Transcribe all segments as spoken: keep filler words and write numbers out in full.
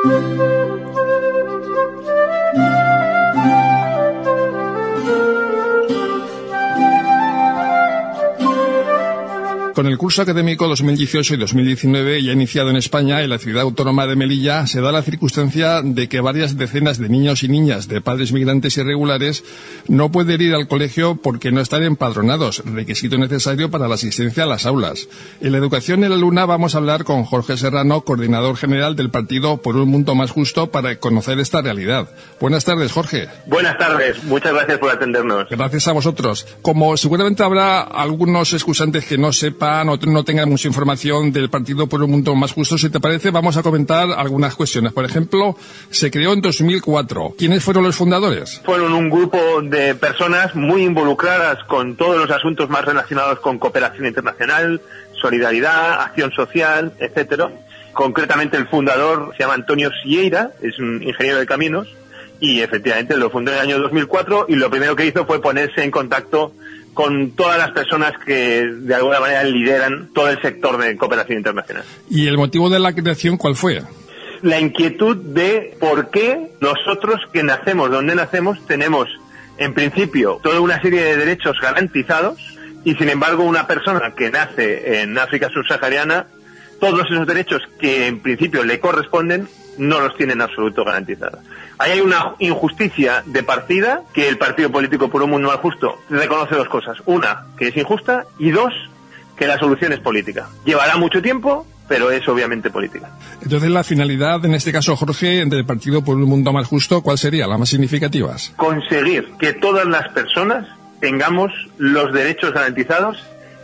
Con el curso académico dos mil dieciocho y dos mil diecinueve ya iniciado en España, en la ciudad autónoma de Melilla, se da la circunstancia de que varias decenas de niños y niñas de padres migrantes irregulares no pueden ir al colegio porque no están empadronados, requisito necesario para la asistencia a las aulas. En la educación en la Luna vamos a hablar con Jorge Serrano, coordinador general del Partido por un Mundo Más Justo, para conocer esta realidad. Buenas tardes, Jorge. Buenas tardes, muchas gracias por atendernos. Gracias a vosotros. Como seguramente habrá algunos excusantes que no sepan o no tengan mucha información del Partido por un Mundo Más Justo, si te parece, vamos a comentar algunas cuestiones. Por ejemplo, se creó en dos mil cuatro. ¿Quiénes fueron los fundadores? Fueron un grupo de personas muy involucradas con todos los asuntos más relacionados con cooperación internacional, solidaridad, acción social, etcétera. Concretamente el fundador se llama Antonio Sieira, es un ingeniero de caminos, y efectivamente lo fundó en el año dos mil cuatro, y lo primero que hizo fue ponerse en contacto con todas las personas que de alguna manera lideran todo el sector de cooperación internacional. ¿Y el motivo de la creación cuál fue? La inquietud de por qué nosotros que nacemos donde nacemos tenemos en principio toda una serie de derechos garantizados y sin embargo una persona que nace en África subsahariana, todos esos derechos que en principio le corresponden no los tiene en absoluto garantizados. Ahí hay una injusticia de partida que el Partido Político por un Mundo Más Justo reconoce dos cosas. Una, que es injusta, y dos, que la solución es política. Llevará mucho tiempo, pero es obviamente política. Entonces la finalidad, en este caso, Jorge, del Partido por un Mundo Más Justo, ¿cuál sería? ¿La más significativa? Conseguir que todas las personas tengamos los derechos garantizados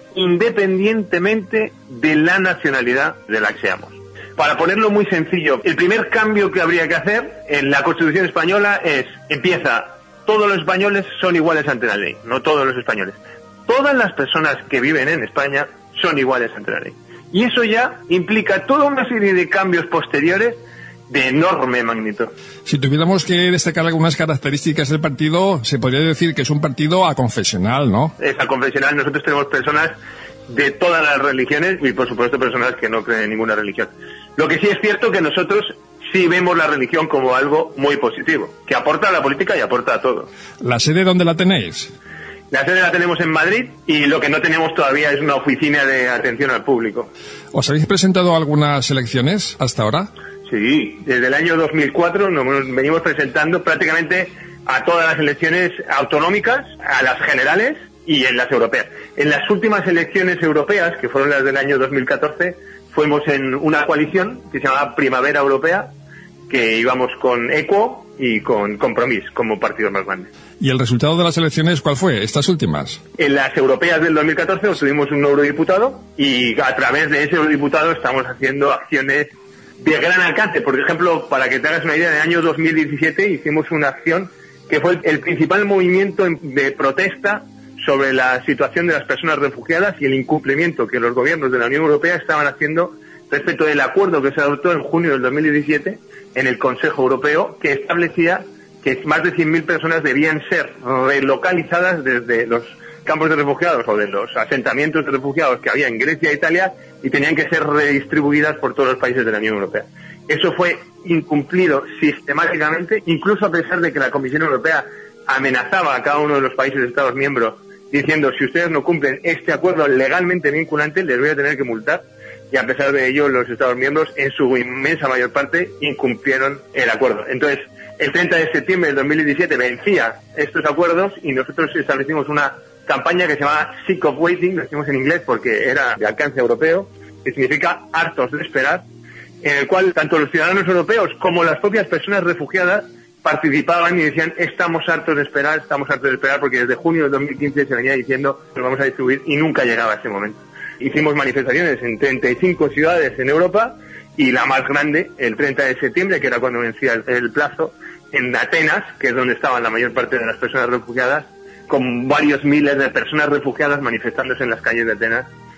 independientemente de la nacionalidad de la que seamos. Para ponerlo muy sencillo, el primer cambio que habría que hacer en la Constitución española es, empieza, todos los españoles son iguales ante la ley, no todos los españoles. Todas las personas que viven en España son iguales ante la ley. Y eso ya implica toda una serie de cambios posteriores de enorme magnitud. Si tuviéramos que destacar algunas características del partido, se podría decir que es un partido aconfesional, ¿no? Es aconfesional, nosotros tenemos personas de todas las religiones y por supuesto personas que no creen en ninguna religión. Lo que sí es cierto que nosotros sí vemos la religión como algo muy positivo, que aporta a la política y aporta a todo. ¿La sede dónde la tenéis? La sede la tenemos en Madrid y lo que no tenemos todavía es una oficina de atención al público. ¿Os habéis presentado a algunas elecciones hasta ahora? Sí, desde el año dos mil cuatro nos venimos presentando prácticamente a todas las elecciones autonómicas, a las generales y en las europeas. En las últimas elecciones europeas, que fueron las del año dos mil catorce, fuimos en una coalición que se llamaba Primavera Europea, que íbamos con ECO y con Compromís como partidos más grandes. ¿Y el resultado de las elecciones cuál fue, estas últimas? En las europeas del dos mil catorce obtuvimos un eurodiputado y a través de ese eurodiputado estamos haciendo acciones de gran alcance. Por ejemplo, para que te hagas una idea, en el año dos mil diecisiete hicimos una acción que fue el principal movimiento de protesta sobre la situación de las personas refugiadas y el incumplimiento que los gobiernos de la Unión Europea estaban haciendo respecto del acuerdo que se adoptó en junio del dos mil diecisiete en el Consejo Europeo, que establecía que más de cien mil personas debían ser relocalizadas desde los campos de refugiados o de los asentamientos de refugiados que había en Grecia e Italia y tenían que ser redistribuidas por todos los países de la Unión Europea. Eso fue incumplido sistemáticamente, incluso a pesar de que la Comisión Europea amenazaba a cada uno de los países de Estados miembros diciendo, si ustedes no cumplen este acuerdo legalmente vinculante, les voy a tener que multar. Y a pesar de ello, los Estados miembros, en su inmensa mayor parte, incumplieron el acuerdo. Entonces, el treinta de septiembre del dos mil diecisiete vencía estos acuerdos y nosotros establecimos una campaña que se llama Sick of Waiting, lo decimos en inglés porque era de alcance europeo, que significa hartos de esperar, en el cual tanto los ciudadanos europeos como las propias personas refugiadas participaban y decían, estamos hartos de esperar, estamos hartos de esperar, porque desde junio del dos mil quince se venía diciendo, nos vamos a distribuir, y nunca llegaba ese momento. Hicimos manifestaciones en treinta y cinco ciudades en Europa, y la más grande, el treinta de septiembre, que era cuando vencía el, el plazo, en Atenas, que es donde estaban la mayor parte de las personas refugiadas, con varios miles de personas refugiadas manifestándose en las calles de Atenas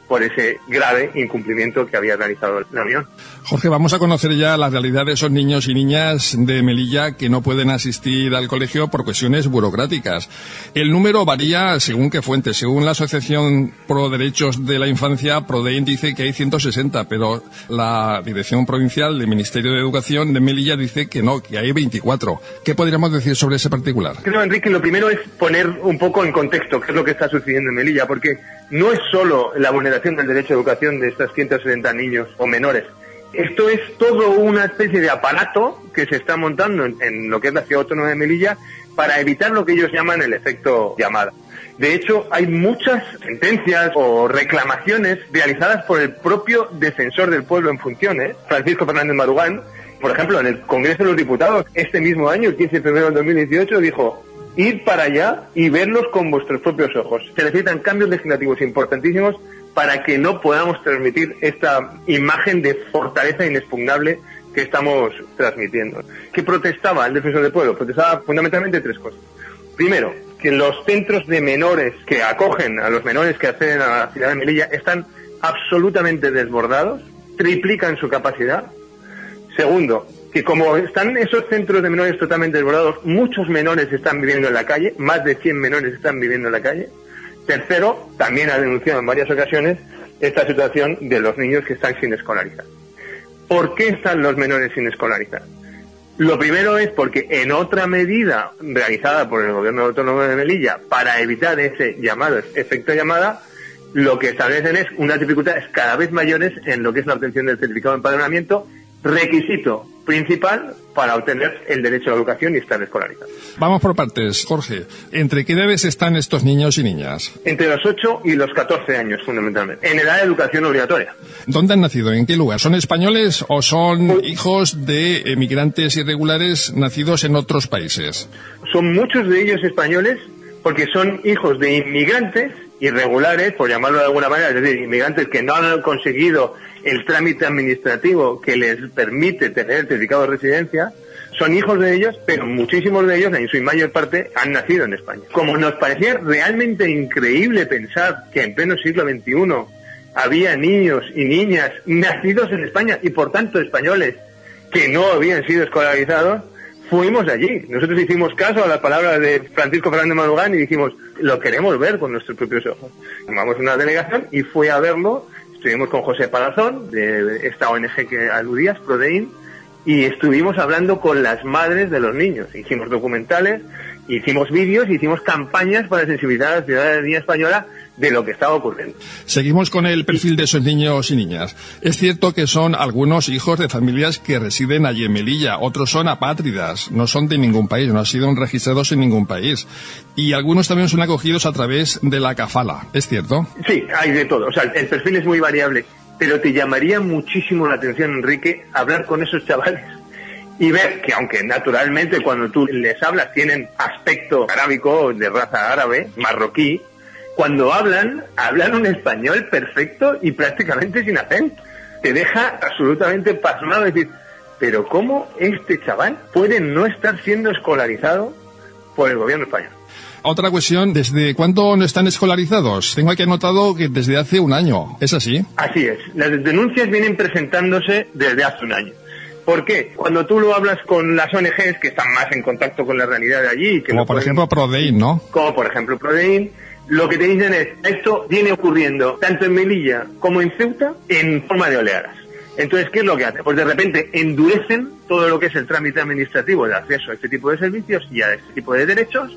por ese grave incumplimiento que había realizado la Unión. Jorge, vamos a conocer ya la realidad de esos niños y niñas de Melilla que no pueden asistir al colegio por cuestiones burocráticas. El número varía según qué fuente. Según la Asociación Pro Derechos de la Infancia, ProDEIN dice que hay ciento sesenta, pero la Dirección Provincial del Ministerio de Educación de Melilla dice que no, que hay veinticuatro. ¿Qué podríamos decir sobre ese particular? Creo, Enrique, lo primero es poner un poco en contexto qué es lo que está sucediendo en Melilla, porque no es solo la vulneración del derecho a educación de estos ciento sesenta niños o menores. Esto es todo una especie de aparato que se está montando en, en lo que es la ciudad autónoma de Melilla para evitar lo que ellos llaman el efecto llamada. De hecho, hay muchas sentencias o reclamaciones realizadas por el propio defensor del pueblo en funciones, Francisco Fernández Marugán. Por ejemplo, en el Congreso de los Diputados, este mismo año, el quince de febrero del dos mil dieciocho, dijo: id para allá y verlos con vuestros propios ojos. Se necesitan cambios legislativos importantísimos para que no podamos transmitir esta imagen de fortaleza inexpugnable que estamos transmitiendo. ¿Qué protestaba el defensor del pueblo? Protestaba fundamentalmente tres cosas. Primero, que los centros de menores que acogen a los menores que acceden a la ciudad de Melilla están absolutamente desbordados, triplican su capacidad. Segundo, que como están esos centros de menores totalmente desbordados, muchos menores están viviendo en la calle, más de cien menores están viviendo en la calle. Tercero, también ha denunciado en varias ocasiones esta situación de los niños que están sin escolarizar. ¿Por qué están los menores sin escolarizar? Lo primero es porque en otra medida realizada por el Gobierno Autónomo de Melilla para evitar ese llamado efecto llamada, lo que establecen es unas dificultades cada vez mayores en lo que es la obtención del certificado de empadronamiento, requisito principal para obtener el derecho a la educación y estar escolarizado. Vamos por partes, Jorge. ¿Entre qué edades están estos niños y niñas? Entre los ocho y los catorce años, fundamentalmente, en edad de educación obligatoria. ¿Dónde han nacido? ¿En qué lugar? ¿Son españoles o son hijos de emigrantes irregulares nacidos en otros países? Son muchos de ellos españoles porque son hijos de inmigrantes irregulares, por llamarlo de alguna manera, es decir, inmigrantes que no han conseguido el trámite administrativo que les permite tener el certificado de residencia. Son hijos de ellos, pero muchísimos de ellos, en su mayor parte, han nacido en España. Como nos parecía realmente increíble pensar que en pleno siglo veintiuno había niños y niñas nacidos en España y por tanto españoles que no habían sido escolarizados, fuimos allí. Nosotros hicimos caso a las palabras de Francisco Fernández Marugán y dijimos, lo queremos ver con nuestros propios ojos. Tomamos una delegación y fue a verlo. Estuvimos con José Palazón, de esta O N G que aludías, ProDEIN, y estuvimos hablando con las madres de los niños. Hicimos documentales, hicimos vídeos, hicimos campañas para sensibilizar a la ciudadanía española de lo que estaba ocurriendo. Seguimos con el perfil de esos niños y niñas. Es cierto que son algunos hijos de familias que residen allí en Melilla, otros son apátridas, no son de ningún país, no han sido registrados en ningún país. Y algunos también son acogidos a través de la kafala, ¿es cierto? Sí, hay de todo. O sea, el perfil es muy variable, pero te llamaría muchísimo la atención, Enrique, hablar con esos chavales y ver que, aunque naturalmente cuando tú les hablas tienen aspecto arábico, de raza árabe, marroquí, cuando hablan, hablan un español perfecto y prácticamente sin acento. Te deja absolutamente pasmado decir, pero ¿cómo este chaval puede no estar siendo escolarizado por el gobierno español? Otra cuestión, ¿desde cuándo no están escolarizados? Tengo aquí anotado que desde hace un año, ¿es así? Así es. Las denuncias vienen presentándose desde hace un año. ¿Por qué? Cuando tú lo hablas con las O N Ges que están más en contacto con la realidad de allí... Que como por pueden, ejemplo ProDEIN, ¿no? Como por ejemplo ProDEIN, lo que te dicen es, esto viene ocurriendo tanto en Melilla como en Ceuta en forma de oleadas. Entonces, ¿qué es lo que hace? Pues de repente endurecen todo lo que es el trámite administrativo de acceso a este tipo de servicios y a este tipo de derechos,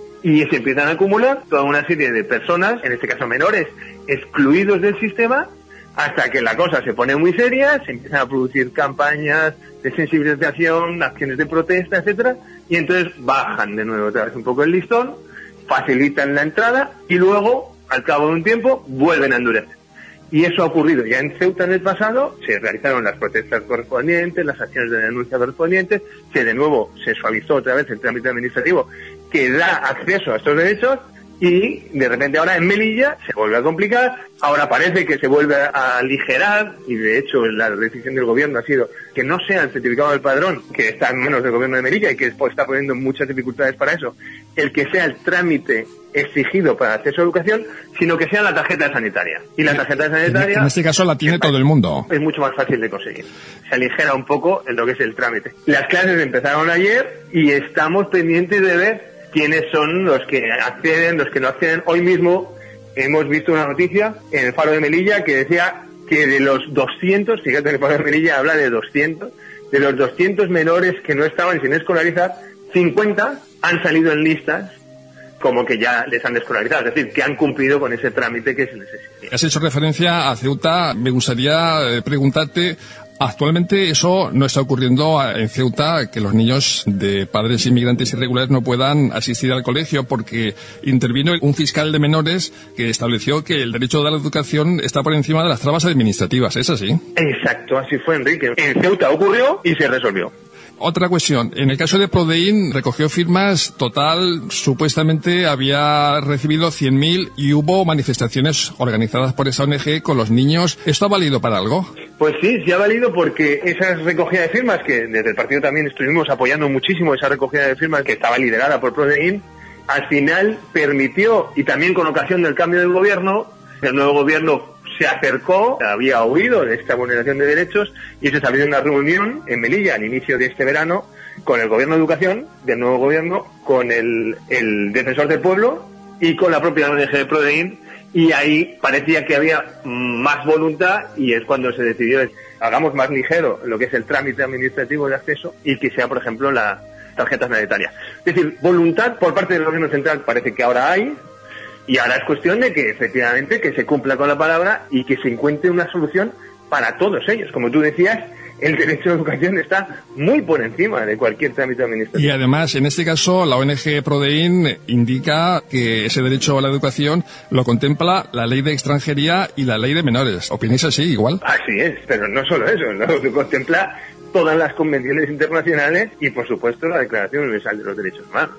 y se empiezan a acumular toda una serie de personas, en este caso menores, excluidos del sistema, hasta que la cosa se pone muy seria, se empiezan a producir campañas de sensibilización, acciones de protesta, etcétera, y entonces bajan de nuevo otra vez un poco el listón, facilitan la entrada y luego, al cabo de un tiempo, vuelven a endurecer. Y eso ha ocurrido ya en Ceuta en el pasado, se realizaron las protestas correspondientes, las acciones de denuncia correspondientes, se de nuevo se suavizó otra vez el trámite administrativo que da acceso a estos derechos y de repente ahora en Melilla se vuelve a complicar, ahora parece que se vuelve a aligerar y de hecho la decisión del gobierno ha sido que no sea el certificado del padrón, que está en manos del gobierno de Melilla y que está poniendo muchas dificultades para eso, el que sea el trámite exigido para el acceso a educación, sino que sea la tarjeta sanitaria. Y la tarjeta sanitaria... En este caso la tiene todo el mundo. Es mucho más fácil de conseguir. Se aligera un poco en lo que es el trámite. Las clases empezaron ayer y estamos pendientes de ver quiénes son los que acceden, los que no acceden. Hoy mismo hemos visto una noticia en el Faro de Melilla que decía que de los doscientos, fíjate que el Faro de Melilla habla de doscientos, de los doscientos menores que no estaban sin escolarizar, cincuenta han salido en listas como que ya les han desescolarizado, es decir, que han cumplido con ese trámite que se les exigía. Has hecho referencia a Ceuta. Me gustaría eh, preguntarte, actualmente eso no está ocurriendo en Ceuta, que los niños de padres inmigrantes irregulares no puedan asistir al colegio, porque intervino un fiscal de menores que estableció que el derecho a la educación está por encima de las trabas administrativas. ¿Es así? Exacto, así fue, Enrique. En Ceuta ocurrió y se resolvió. Otra cuestión. En el caso de Prodein, recogió firmas total, supuestamente había recibido cien mil y hubo manifestaciones organizadas por esa O N G con los niños. ¿Esto ha valido para algo? Pues sí, sí ha valido, porque esa recogida de firmas, que desde el partido también estuvimos apoyando muchísimo esa recogida de firmas que estaba liderada por Prodein, al final permitió, y también con ocasión del cambio del gobierno, el nuevo gobierno se acercó, había oído de esta vulneración de derechos y se salió una reunión en Melilla al inicio de este verano con el gobierno de educación del nuevo gobierno, con el, el defensor del pueblo y con la propia O N G de Prodein, y ahí parecía que había más voluntad y es cuando se decidió hagamos más ligero lo que es el trámite administrativo de acceso y que sea, por ejemplo, la tarjeta sanitaria. Es decir, voluntad por parte del gobierno central parece que ahora hay. Y ahora es cuestión de que efectivamente que se cumpla con la palabra y que se encuentre una solución para todos ellos. Como tú decías, el derecho a la educación está muy por encima de cualquier trámite administrativo. Y además, en este caso, la O N G Prodein indica que ese derecho a la educación lo contempla la ley de extranjería y la ley de menores. ¿Opináis así igual? Así es, pero no solo eso, lo que contempla todas las convenciones internacionales y, por supuesto, la Declaración Universal de los Derechos Humanos.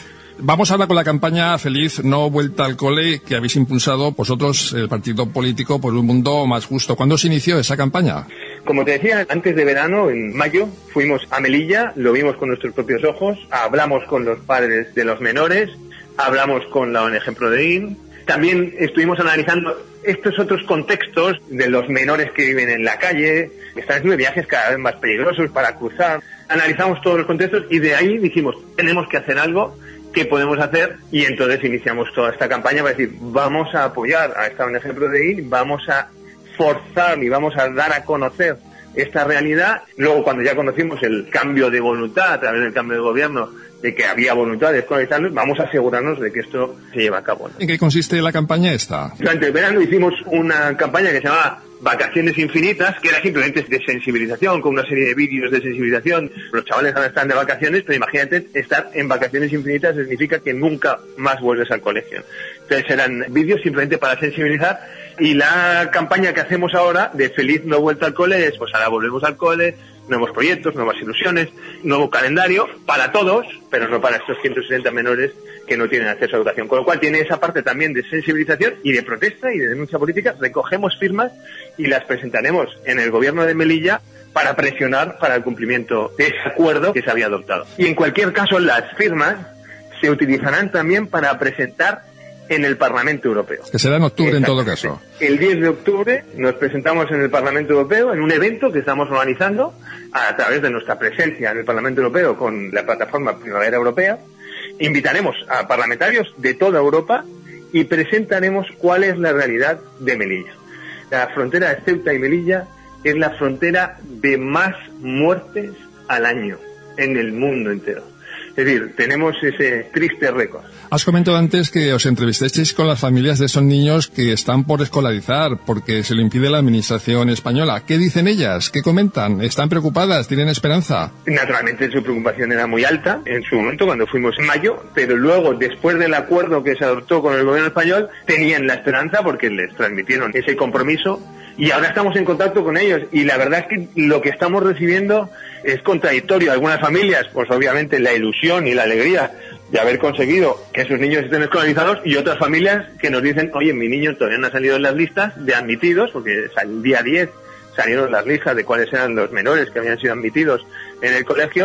Vamos ahora con la campaña Feliz No Vuelta al Cole que habéis impulsado vosotros, el partido político por un mundo más justo. ¿Cuándo se inició esa campaña? Como te decía, antes de verano, en mayo, fuimos a Melilla, lo vimos con nuestros propios ojos, hablamos con los padres de los menores, hablamos con la O N G Prodein, también estuvimos analizando estos otros contextos de los menores que viven en la calle, que están haciendo viajes cada vez más peligrosos para cruzar. Analizamos todos los contextos y de ahí dijimos, tenemos que hacer algo. ¿Qué podemos hacer? Y entonces iniciamos toda esta campaña para decir, vamos a apoyar a esta O N G Prodein, vamos a forzar y vamos a dar a conocer esta realidad. Luego, cuando ya conocimos el cambio de voluntad a través del cambio de gobierno, de que había voluntad de escolarizarnos, vamos a asegurarnos de que esto se lleva a cabo, ¿no? ¿En qué consiste la campaña esta? Durante el verano hicimos una campaña que se llamaba Vacaciones Infinitas, que era simplemente de sensibilización, con una serie de vídeos de sensibilización. Los chavales ahora están de vacaciones, pero imagínate, estar en vacaciones infinitas significa que nunca más vuelves al colegio. Entonces eran vídeos simplemente para sensibilizar, y la campaña que hacemos ahora de Feliz No Vuelta al Cole es, pues ahora volvemos al cole, nuevos proyectos, nuevas ilusiones, nuevo calendario para todos, pero no para estos ciento sesenta menores que no tienen acceso a educación. Con lo cual tiene esa parte también de sensibilización y de protesta y de denuncia política. Recogemos firmas y las presentaremos en el gobierno de Melilla para presionar para el cumplimiento de ese acuerdo que se había adoptado. Y en cualquier caso, las firmas se utilizarán también para presentar en el Parlamento Europeo. Que será en octubre en todo caso. El diez de octubre nos presentamos en el Parlamento Europeo en un evento que estamos organizando a través de nuestra presencia en el Parlamento Europeo con la plataforma Primavera Europea. Invitaremos a parlamentarios de toda Europa y presentaremos cuál es la realidad de Melilla. La frontera de Ceuta y Melilla es la frontera de más muertes al año en el mundo entero. Es decir, tenemos ese triste récord. Has comentado antes que os entrevistasteis con las familias de esos niños que están por escolarizar porque se lo impide la administración española. ¿Qué dicen ellas? ¿Qué comentan? ¿Están preocupadas? ¿Tienen esperanza? Naturalmente su preocupación era muy alta en su momento cuando fuimos en mayo, pero luego, después del acuerdo que se adoptó con el gobierno español, tenían la esperanza porque les transmitieron ese compromiso. Y ahora estamos en contacto con ellos y la verdad es que lo que estamos recibiendo es contradictorio. Algunas familias, pues obviamente la ilusión y la alegría de haber conseguido que sus niños estén escolarizados, y otras familias que nos dicen, oye, mi niño todavía no ha salido en las listas de admitidos, porque el día diez salieron las listas de cuáles eran los menores que habían sido admitidos en el colegio,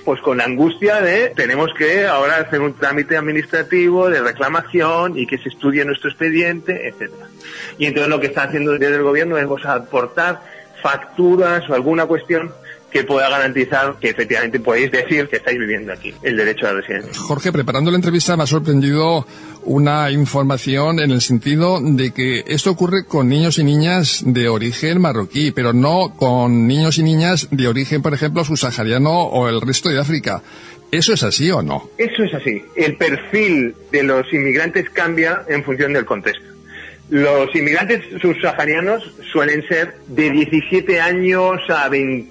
pues con la angustia de tenemos que ahora hacer un trámite administrativo de reclamación y que se estudie nuestro expediente, etcétera. Y entonces lo que está haciendo desde el gobierno es pues, aportar facturas o alguna cuestión que pueda garantizar que efectivamente podéis decir que estáis viviendo aquí, el derecho a la residencia. Jorge, preparando la entrevista me ha sorprendido una información en el sentido de que esto ocurre con niños y niñas de origen marroquí, pero no con niños y niñas de origen, por ejemplo, subsahariano o el resto de África. ¿Eso es así o no? Eso es así. El perfil de los inmigrantes cambia en función del contexto. Los inmigrantes subsaharianos suelen ser de diecisiete años a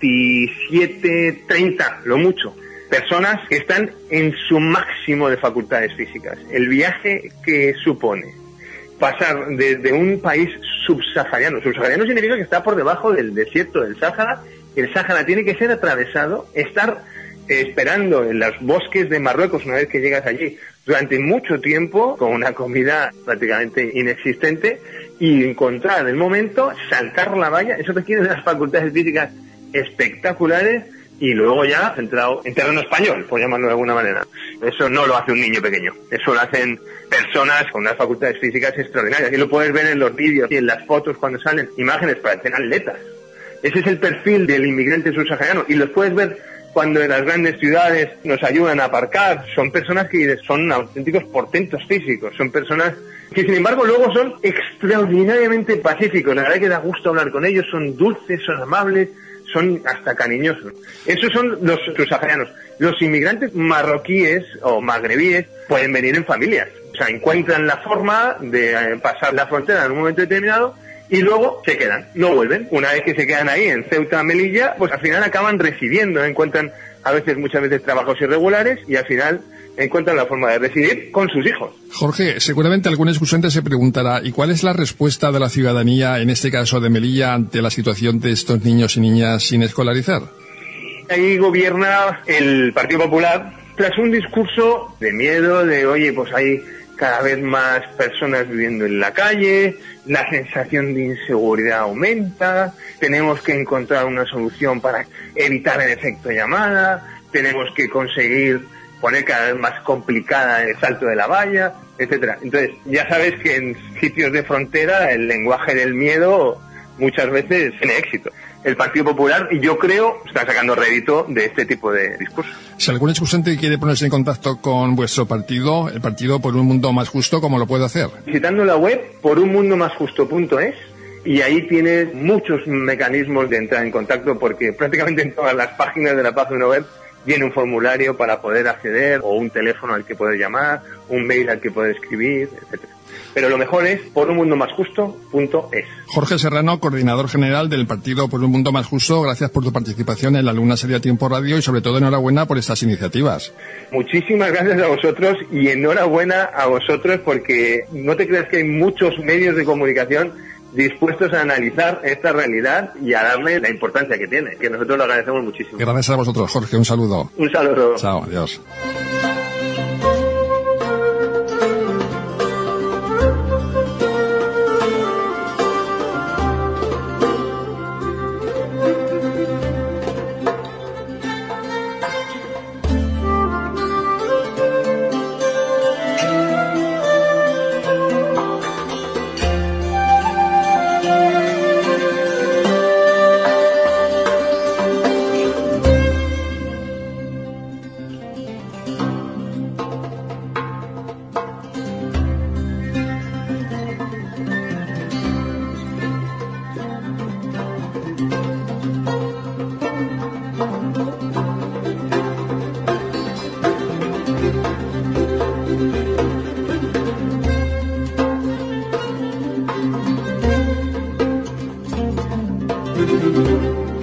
veintisiete, treinta, lo mucho. Personas que están en su máximo de facultades físicas. El viaje que supone pasar desde un país subsahariano. Subsahariano significa que está por debajo del desierto del Sáhara. El Sáhara tiene que ser atravesado, estar esperando en los bosques de Marruecos una vez que llegas allí durante mucho tiempo con una comida prácticamente inexistente y encontrar el momento, saltar la valla. Eso requiere unas facultades físicas espectaculares y luego ya centrado en terreno español, por llamarlo de alguna manera. Eso no lo hace un niño pequeño, eso lo hacen personas con unas facultades físicas extraordinarias y lo puedes ver en los vídeos y en las fotos cuando salen imágenes para ser atletas. Ese es el perfil del inmigrante subsahariano y los puedes ver cuando en las grandes ciudades nos ayudan a aparcar. Son personas que son auténticos portentos físicos, son personas que sin embargo luego son extraordinariamente pacíficos. La verdad es que da gusto hablar con ellos, son dulces, son amables, son hasta cariñosos. Esos son los subsaharianos. Los inmigrantes marroquíes o magrebíes pueden venir en familias, o sea, encuentran la forma de pasar la frontera en un momento determinado y luego se quedan, no vuelven. Una vez que se quedan ahí en Ceuta, Melilla, pues al final acaban residiendo, encuentran a veces, muchas veces trabajos irregulares y al final encuentran la forma de residir con sus hijos. Jorge, seguramente algún escuchante se preguntará, ¿y cuál es la respuesta de la ciudadanía, en este caso de Melilla, ante la situación de estos niños y niñas sin escolarizar? Ahí gobierna el Partido Popular tras un discurso de miedo, de oye, pues hay cada vez más personas viviendo en la calle, la sensación de inseguridad aumenta, tenemos que encontrar una solución para evitar el efecto llamada, tenemos que conseguir poner cada vez más complicada el salto de la valla, etcétera. Entonces, ya sabes que en sitios de frontera el lenguaje del miedo muchas veces tiene éxito. El Partido Popular, yo creo, está sacando rédito de este tipo de discursos. Si algún escuchante quiere ponerse en contacto con vuestro partido, el Partido por un Mundo Más Justo, ¿cómo lo puede hacer? Visitando la web por un mundo más justo punto es, y ahí tienes muchos mecanismos de entrar en contacto, porque prácticamente en todas las páginas de la página web viene un formulario para poder acceder, o un teléfono al que poder llamar, un mail al que poder escribir, etcétera. Pero lo mejor es por un mundo más justo punto es. Jorge Serrano, coordinador general del Partido por un Mundo Más Justo, gracias por tu participación en la Luna Serie Tiempo Radio y sobre todo enhorabuena por estas iniciativas. Muchísimas gracias a vosotros y enhorabuena a vosotros porque no te creas que hay muchos medios de comunicación dispuestos a analizar esta realidad y a darle la importancia que tiene, que nosotros lo agradecemos muchísimo. Gracias a vosotros, Jorge, un saludo. Un saludo. Chao, adiós. Thank you.